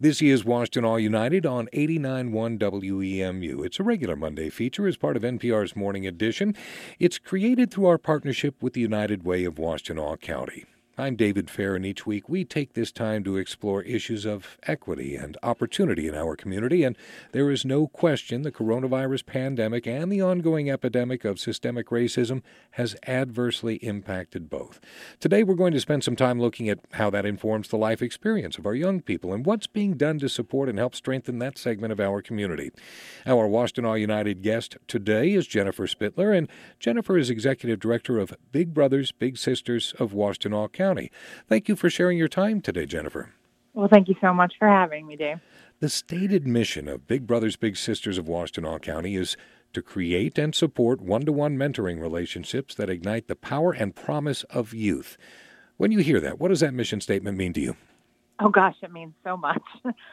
This is Washington All United on 89.1 WEMU. It's a regular Monday feature as part of NPR's Morning Edition. It's created through our partnership with the United Way of Washtenaw County. I'm David Fair, and each week we take this time to explore issues of equity and opportunity in our community, and there is no question the coronavirus pandemic and the ongoing epidemic of systemic racism has adversely impacted both. Today we're going to spend some time looking at how that informs the life experience of our young people and what's being done to support and help strengthen that segment of our community. Our Washtenaw United guest today is Jennifer Spittler, and Jennifer is Executive Director of Big Brothers Big Sisters of Washtenaw County. Thank you for sharing your time today, Jennifer. Well, thank you so much for having me, Dave. The stated mission of Big Brothers Big Sisters of Washtenaw County is to create and support one-to-one mentoring relationships that ignite the power and promise of youth. When you hear that, what does that mission statement mean to you? Oh, gosh, it means so much.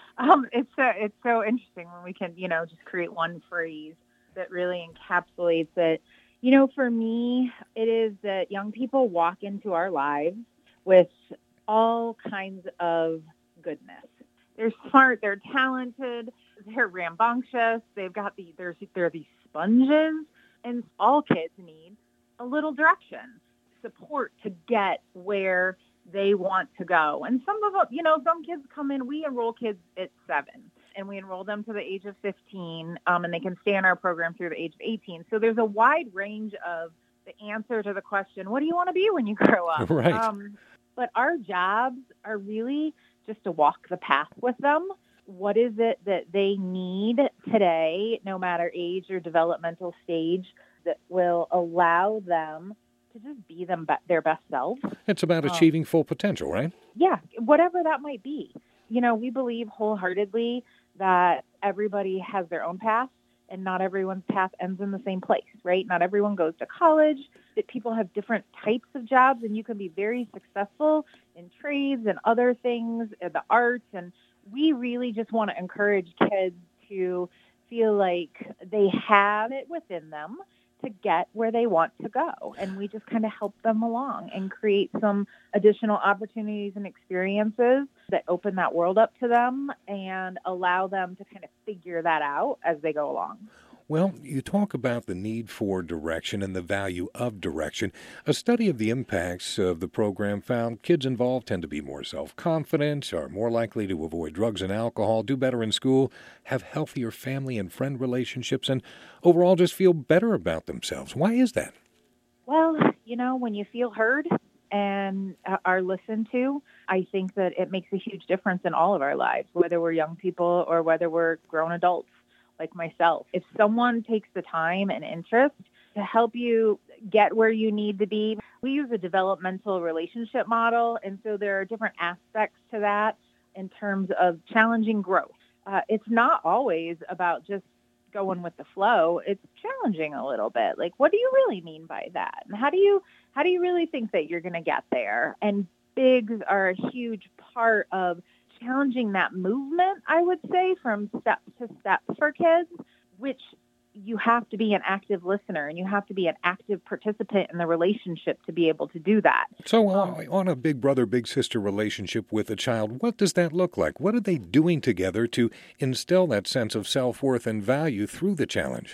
It's so interesting when we can, just create one phrase that really encapsulates it. For me, it is that young people walk into our lives with all kinds of goodness. They're smart, they're talented, they're rambunctious, they're these sponges, and all kids need a little direction, support to get where they want to go. And some of them, some kids come in, we enroll kids at 7, and we enroll them to the age of 15, and they can stay in our program through the age of 18. So there's a wide range of the answer to the question, what do you want to be when you grow up? Right. But our jobs are really just to walk the path with them. What is it that they need today, no matter age or developmental stage, that will allow them to just be their best selves? It's about achieving full potential, right? Yeah, whatever that might be. We believe wholeheartedly that everybody has their own path, and not everyone's path ends in the same place, right? Not everyone goes to college. That people have different types of jobs, and you can be very successful in trades and other things, the arts. And we really just want to encourage kids to feel like they have it within them to get where they want to go. And we just kind of help them along and create some additional opportunities and experiences that open that world up to them and allow them to kind of figure that out as they go along. Well, you talk about the need for direction and the value of direction. A study of the impacts of the program found kids involved tend to be more self-confident, are more likely to avoid drugs and alcohol, do better in school, have healthier family and friend relationships, and overall just feel better about themselves. Why is that? Well, when you feel heard and are listened to, I think that it makes a huge difference in all of our lives, whether we're young people or whether we're grown adults like myself. If someone takes the time and interest to help you get where you need to be, we use a developmental relationship model, and so there are different aspects to that in terms of challenging growth. It's not always about just going with the flow. It's challenging a little bit. Like, what do you really mean by that? And how do you really think that you're going to get there? And bigs are a huge part of challenging that movement, I would say, from step to step for kids, which you have to be an active listener and you have to be an active participant in the relationship to be able to do that. So on a big brother, big sister relationship with a child, what does that look like? What are they doing together to instill that sense of self-worth and value through the challenge?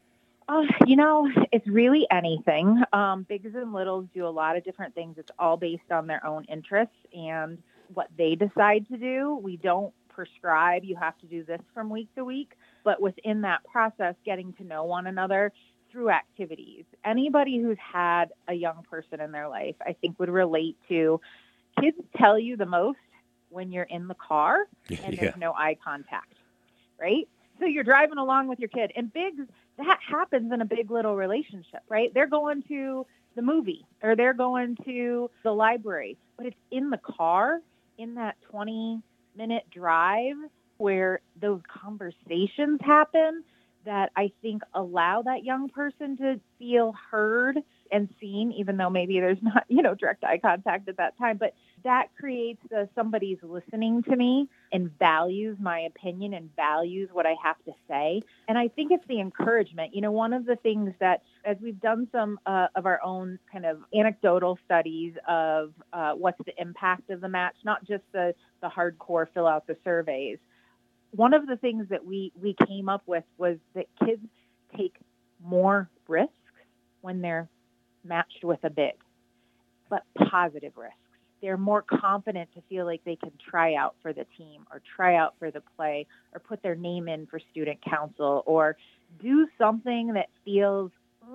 It's really anything. Bigs and littles do a lot of different things. It's all based on their own interests and what they decide to do. We don't prescribe, you have to do this from week to week, but within that process, getting to know one another through activities. Anybody who's had a young person in their life, I think, would relate to kids tell you the most when you're in the car and there's no eye contact, right? So you're driving along with your kid, and bigs, that happens in a big little relationship, right? They're going to the movie or they're going to the library, but it's in the car, in that 20-minute drive where those conversations happen that I think allow that young person to feel heard and seen, even though maybe there's not, direct eye contact at that time. But that creates somebody's listening to me and values my opinion and values what I have to say. And I think it's the encouragement. One of the things that, as we've done some of our own kind of anecdotal studies of what's the impact of the match, not just the hardcore fill out the surveys. One of the things that we came up with was that kids take more risks when they're matched with a big, but positive risks. They're more confident to feel like they can try out for the team or try out for the play or put their name in for student council or do something that feels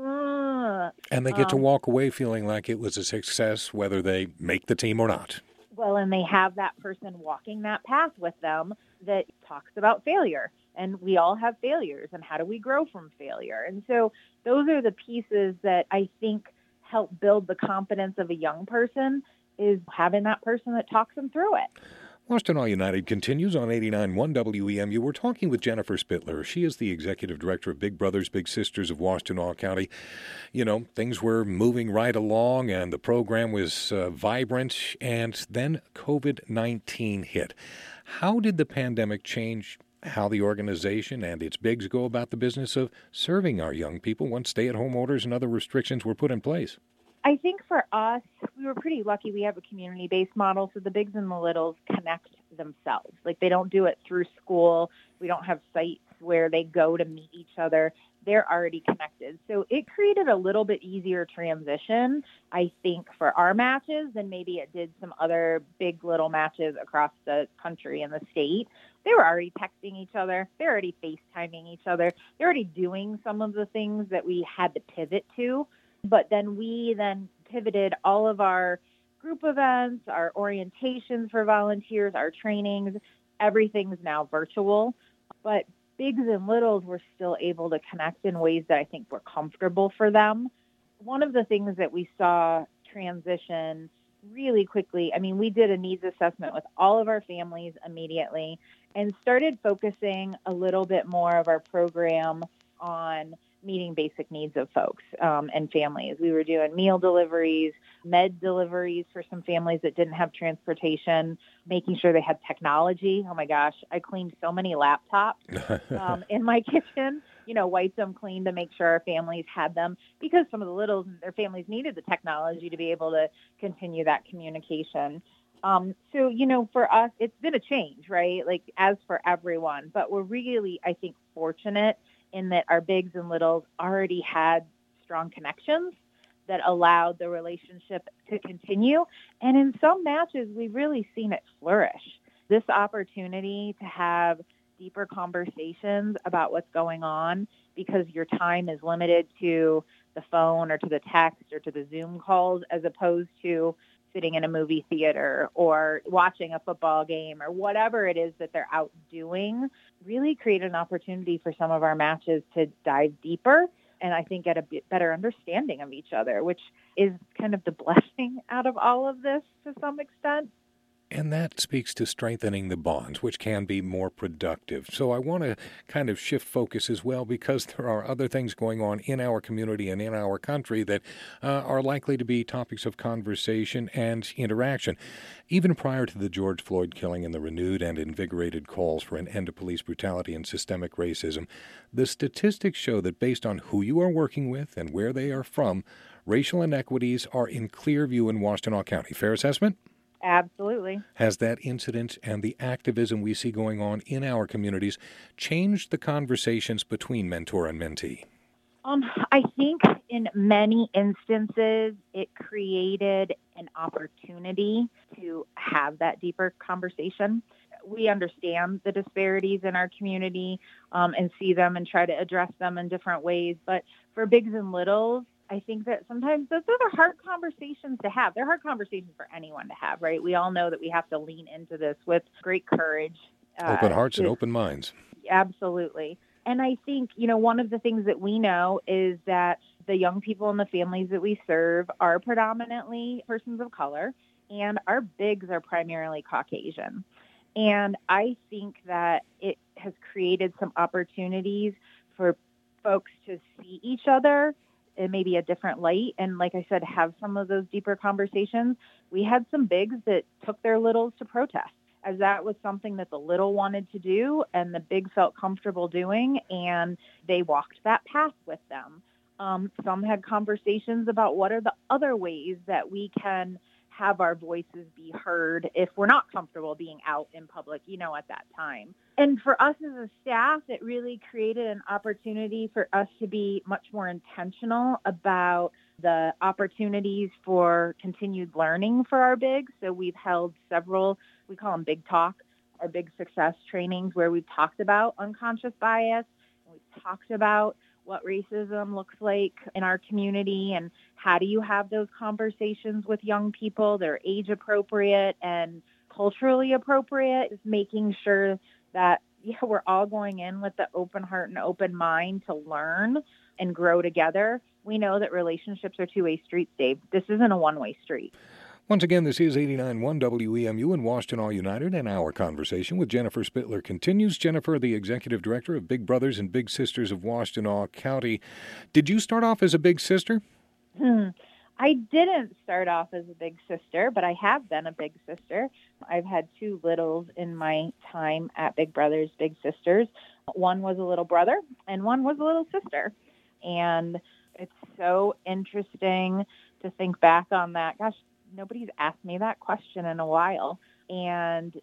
and they get to walk away feeling like it was a success, whether they make the team or not. Well, and they have that person walking that path with them that talks about failure. And we all have failures, and how do we grow from failure? And so those are the pieces that I think help build the confidence of a young person, is having that person that talks them through it. Washtenaw United continues on 89.1 WEMU. We're talking with Jennifer Spittler. She is the executive director of Big Brothers Big Sisters of Washtenaw County. Things were moving right along, and the program was vibrant, and then COVID-19 hit. How did the pandemic change how the organization and its bigs go about the business of serving our young people once stay-at-home orders and other restrictions were put in place? I think for us, we were pretty lucky. We have a community-based model, so the bigs and the littles connect themselves. Like, they don't do it through school. We don't have sites where they go to meet each other. They're already connected. So it created a little bit easier transition, I think, for our matches than maybe it did some other big little matches across the country and the state. They were already texting each other. They're already FaceTiming each other. They're already doing some of the things that we had to pivot to. But then we pivoted all of our group events, our orientations for volunteers, our trainings. Everything's now virtual. But bigs and littles were still able to connect in ways that I think were comfortable for them. One of the things that we saw transition really quickly, we did a needs assessment with all of our families immediately and started focusing a little bit more of our program on meeting basic needs of folks and families. We were doing meal deliveries, med deliveries for some families that didn't have transportation, making sure they had technology. Oh my gosh, I cleaned so many laptops in my kitchen, wiped them clean to make sure our families had them, because some of the littles and their families needed the technology to be able to continue that communication. So, for us, it's been a change, right? Like, as for everyone, but we're really, I think, fortunate in that our bigs and littles already had strong connections that allowed the relationship to continue. And in some matches, we've really seen it flourish. This opportunity to have deeper conversations about what's going on, because your time is limited to the phone or to the text or to the Zoom calls, as opposed to sitting in a movie theater or watching a football game or whatever it is that they're out doing, really create an opportunity for some of our matches to dive deeper and I think get a bit better understanding of each other, which is kind of the blessing out of all of this to some extent. And that speaks to strengthening the bonds, which can be more productive. So I want to kind of shift focus as well, because there are other things going on in our community and in our country that are likely to be topics of conversation and interaction. Even prior to the George Floyd killing and the renewed and invigorated calls for an end to police brutality and systemic racism, the statistics show that based on who you are working with and where they are from, racial inequities are in clear view in Washtenaw County. Fair assessment? Absolutely. Has that incident and the activism we see going on in our communities changed the conversations between mentor and mentee? I think in many instances, it created an opportunity to have that deeper conversation. We understand the disparities in our community and see them and try to address them in different ways. But for bigs and littles, I think that sometimes those are hard conversations to have. They're hard conversations for anyone to have, right? We all know that we have to lean into this with great courage. Open hearts and open minds. Absolutely. And I think, one of the things that we know is that the young people and the families that we serve are predominantly persons of color, and our bigs are primarily Caucasian. And I think that it has created some opportunities for folks to see each other in maybe a different light. And like I said, have some of those deeper conversations. We had some bigs that took their littles to protest, as that was something that the little wanted to do and the big felt comfortable doing, and they walked that path with them. Some had conversations about what are the other ways that we can have our voices be heard if we're not comfortable being out in public, at that time. And for us as a staff, it really created an opportunity for us to be much more intentional about the opportunities for continued learning for our bigs. So we've held several, we call them Big Talk, our Big Success trainings, where we've talked about unconscious bias, and we've talked about what racism looks like in our community and how do you have those conversations with young people. They're age appropriate and culturally appropriate, just making sure that we're all going in with the open heart and open mind to learn and grow together. We know that relationships are two-way streets, Dave. This isn't a one-way street. Once again, this is 89.1 WEMU in Washtenaw United, and our conversation with Jennifer Spittler continues. Jennifer, the Executive Director of Big Brothers and Big Sisters of Washtenaw County. Did you start off as a big sister? I didn't start off as a big sister, but I have been a big sister. I've had two littles in my time at Big Brothers, Big Sisters. One was a little brother, and one was a little sister. And it's so interesting to think back on that. Gosh, nobody's asked me that question in a while. And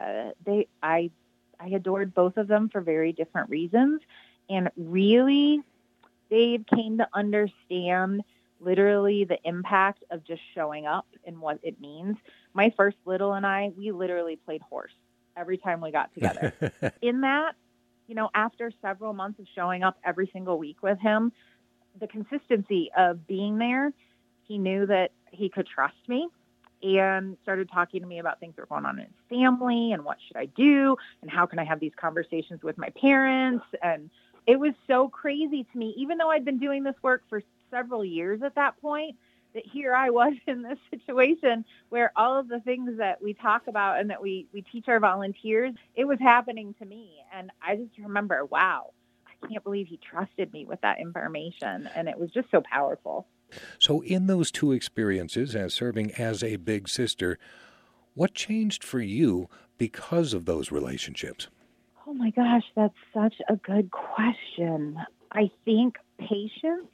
I adored both of them for very different reasons. And really, Dave came to understand literally the impact of just showing up and what it means. My first little and I, we literally played horse every time we got together. In that, after several months of showing up every single week with him, the consistency of being there, he knew that he could trust me and started talking to me about things that were going on in his family and what should I do and how can I have these conversations with my parents. And it was so crazy to me, even though I'd been doing this work for several years at that point, that here I was in this situation where all of the things that we talk about and that we teach our volunteers, it was happening to me. And I just remember, wow, I can't believe he trusted me with that information. And it was just so powerful. So in those two experiences as serving as a big sister, what changed for you because of those relationships? Oh my gosh, that's such a good question. I think patience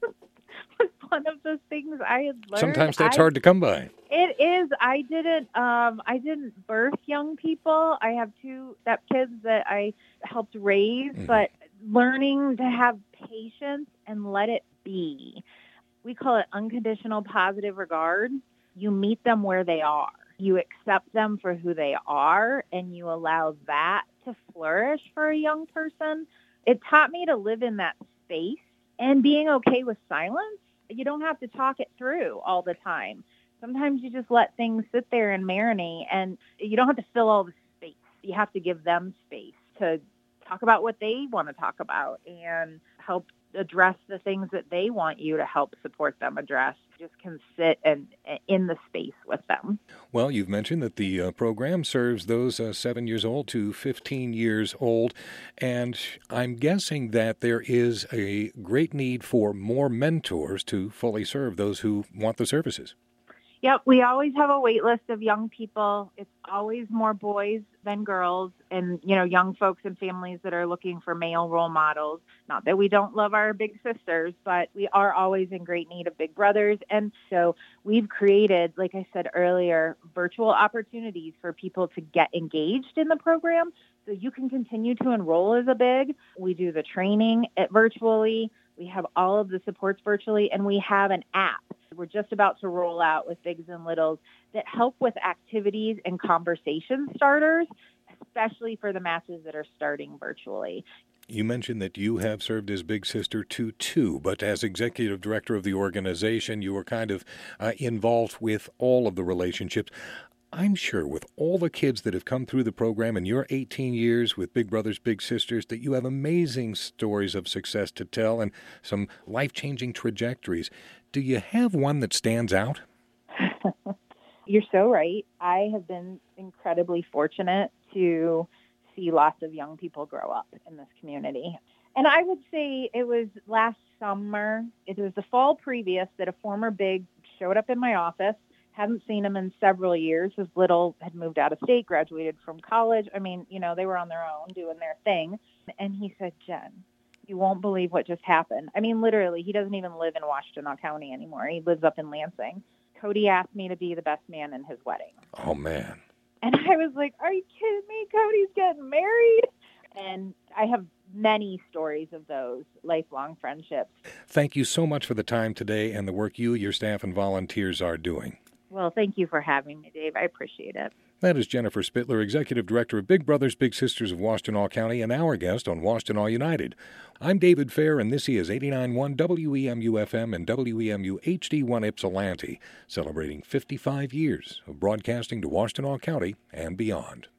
was one of those things I had learned. Sometimes that's hard to come by. It is. I didn't birth young people. I have two stepkids that I helped raise, but learning to have patience and let it be. We call it unconditional positive regard. You meet them where they are. You accept them for who they are, and you allow that to flourish for a young person. It taught me to live in that space and being okay with silence. You don't have to talk it through all the time. Sometimes you just let things sit there and marinate, and you don't have to fill all the space. You have to give them space to talk about what they want to talk about and help address the things that they want you to help support them address. Just can sit and in the space with them. Well, you've mentioned that the program serves those 7 years old to 15 years old, and I'm guessing that there is a great need for more mentors to fully serve those who want the services. Yep, we always have a wait list of young people. It's always more boys than girls and, young folks and families that are looking for male role models. Not that we don't love our big sisters, but we are always in great need of big brothers. And so we've created, like I said earlier, virtual opportunities for people to get engaged in the program. So you can continue to enroll as a big. We do the training virtually. We have all of the supports virtually, and we have an app we're just about to roll out with Bigs and Littles that help with activities and conversation starters, especially for the matches that are starting virtually. You mentioned that you have served as big sister to two, but as executive director of the organization, you were kind of involved with all of the relationships. I'm sure with all the kids that have come through the program in your 18 years with Big Brothers, Big Sisters, that you have amazing stories of success to tell and some life-changing trajectories. Do you have one that stands out? You're so right. I have been incredibly fortunate to see lots of young people grow up in this community. And I would say it was last summer. It was the fall previous that a former big showed up in my office. Hadn't seen him in several years. His little had moved out of state, graduated from college. I mean, they were on their own doing their thing. And he said, Jen, you won't believe what just happened. I mean, literally, he doesn't even live in Washtenaw County anymore. He lives up in Lansing. Cody asked me to be the best man in his wedding. Oh, man. And I was like, are you kidding me? Cody's getting married. And I have many stories of those lifelong friendships. Thank you so much for the time today and the work you, your staff, and volunteers are doing. Well, thank you for having me, Dave. I appreciate it. That is Jennifer Spittler, Executive Director of Big Brothers Big Sisters of Washtenaw County, and our guest on Washtenaw United. I'm David Fair, and this is 89.1 WEMU-FM and WEMU HD1 Ypsilanti, celebrating 55 years of broadcasting to Washtenaw County and beyond.